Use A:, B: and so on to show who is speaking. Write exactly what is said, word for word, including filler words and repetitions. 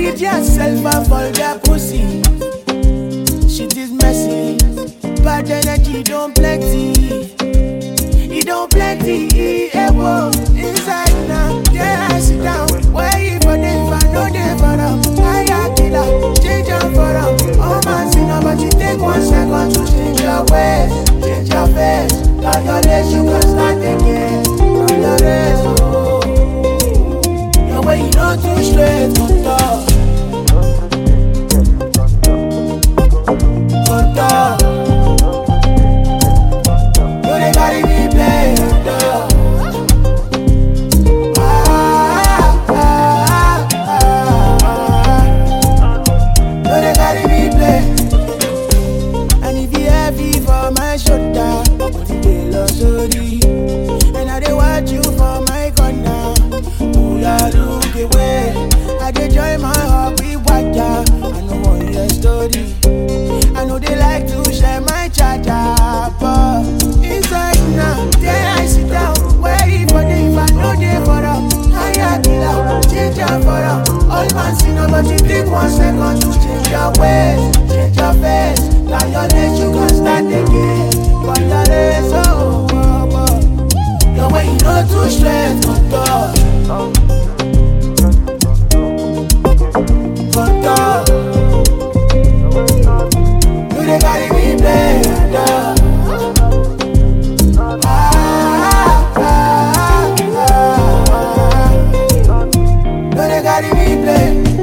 A: Leave yourself and forget pussy. Shit is messy. Bad energy don't plenty. It don't plenty. Eh, whoa. Inside now, yeah, I sit down. Wait for them, if I know they for them. I got killer, change up for them. Oh man, see now, but you take one second to change your ways, change your face. Got your legs, you can start again. From the rest, oh. Your way, you know too straight, on top. On top. You they carry me play, on top. And I dey watch you for my corner. Pull ya look away. I dey join my heart with water. I know want your story. I know they like to share my charger, but inside now, there I sit down. Waiting for them, if I know they for them. I got killer, change your for them. All man see no, but you take one second to change your ways, change your face. Now your legs, you can start again. But the rest, oh, oh, oh. Your way, you know too straight, on top. On top. You dey carry me play, on top. Ah, ah, ah, ah. You dey carry me play.